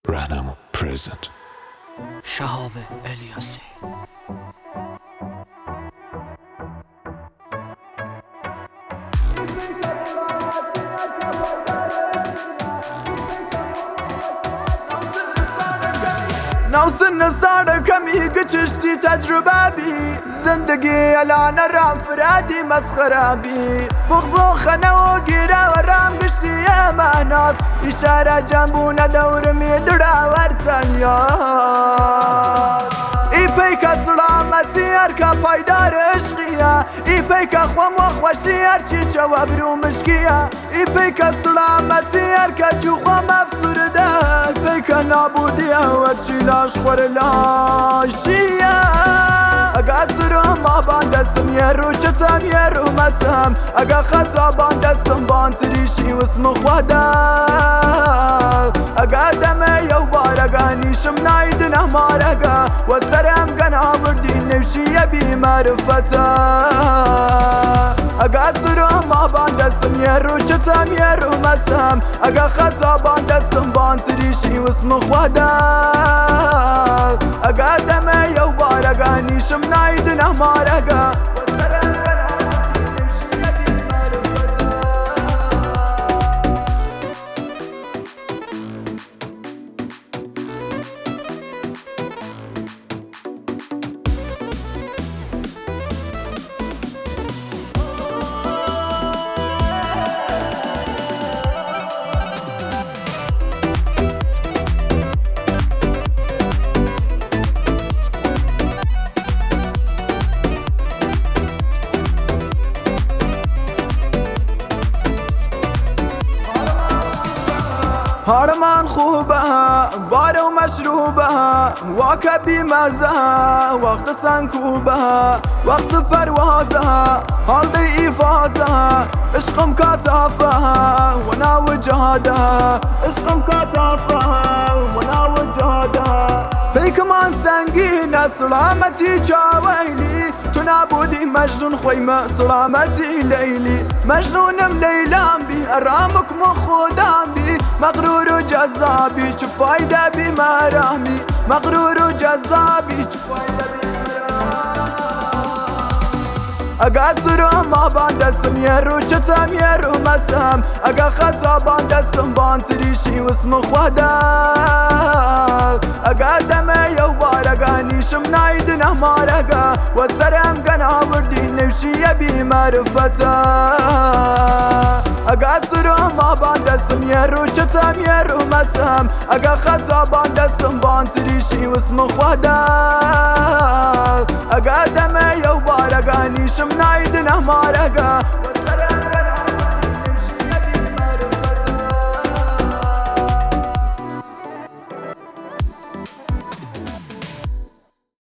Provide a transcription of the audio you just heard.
Rahnamo present. شهاب الیاسی. نوسن صار كمي قشتي تجربة بي زندگي انا رام فرادي مسخرة بي بغضو خنا وقيرا ورام قشتي يا مهناس إشارة جنبونا دور ميدرا ورسانيات ای پیکا سلامتی هرکا پایدار عشقیه ای پیکا خوام و خوشی هرچی جواب رو مشکیه ای پیکا سلامتی هرکا جو خوام افسرده ای پیکا نابودیه هرچی لاش خور لاشیه اگه سرم آبان دستم یه رو چتم یه رو مسم اگه خطابان دستم بان تریشی واسم خواده اگه دمه یو بارگه نیشم نایدنه مارگه و سرم گنا بردی نوشیه بی معرفته اگه سرم آبان دستم یه رو چتم یه رو مسم اگه خطابان دستم بان تریشی واسم خواده اگه دمه یو بارگه نیشم نایدنه مارگه و سرم گنا بردی نوشیه بی معرفته هرمان خوبه بارو مشروبه واکه بیمزه وقت سنکوبه وقت پروازه حال دی ایفازه عشقم کاتافه و ناو جهاده عشقم کاتافه و ناو جهاده پیکمان سنگینه سلامتی جاویلی تو نبودی مجنون خویمه سلامتی لیلی مجنونم لیلام بی ارامکم خودم بی مغرور و جذابی چه فایده بی مرامی مغرور و جذابی چه فایده بی مرامی اگه سرم آبان دستم یه رو چتم یه رو مسم اگه خطابان دستم بان تریشی واسم خواده اگه دمه یو بارگه نیشم نایدنه مارگه و سرم گنا بردی نوشیه بی معرفته اگه سرم آبان دستم یه رو چتم یه رو مسم اگه خطابان دستم بان تریشی واسم خواده اگه دمه یو بارگه نیشم نایدنه مارگه